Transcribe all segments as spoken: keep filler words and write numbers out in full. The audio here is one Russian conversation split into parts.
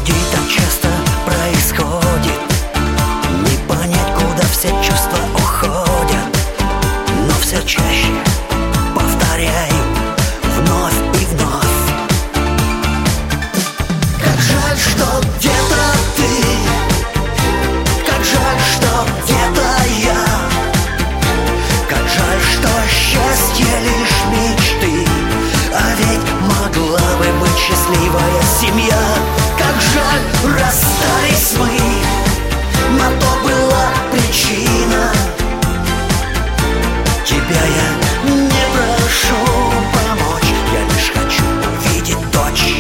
людей так часто происходит, не понять, куда все чувства уходят. Но все чаще повторяю вновь и вновь. Как жаль, что где-то ты, как жаль, что где-то я, как жаль, что счастье лишь мечты, а ведь могла бы быть счастливая семья. Как жаль, расстались мы, на то была причина. Тебя я не прошу помочь, я лишь хочу увидеть дочь.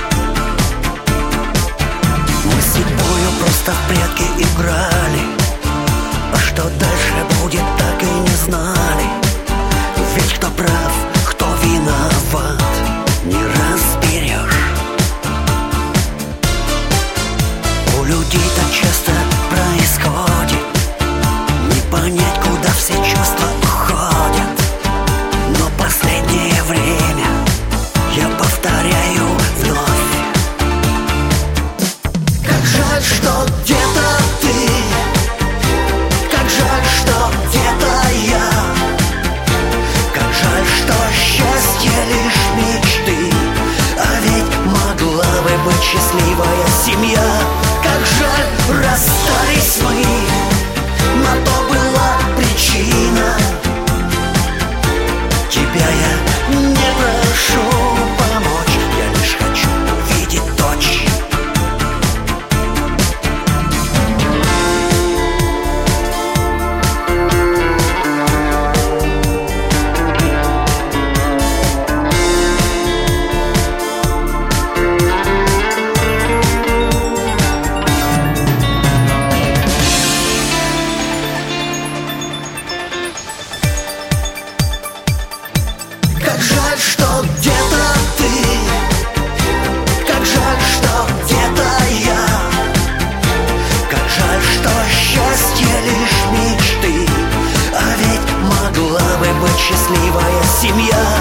Мы с тобою просто в прятки играли, а что дальше будет, так и не знали. Ведь кто прав, кто виноват, не разберешь. У людей так часто происходит, не понять, куда все чувства уходят. Но последнее время я повторяю вновь. Как жаль, что где-то ты, как жаль, что где-то я, как жаль, что счастье лишь мечты, а ведь могла бы быть счастливая семья. Как жаль, расстались мы, на то была причина. Тебя я не прошу помочь, я лишь хочу увидеть дочь. Как жаль, что где-то ты, как жаль, что где-то я, как жаль, что счастье лишь мечты, а ведь могла бы быть счастливая семья.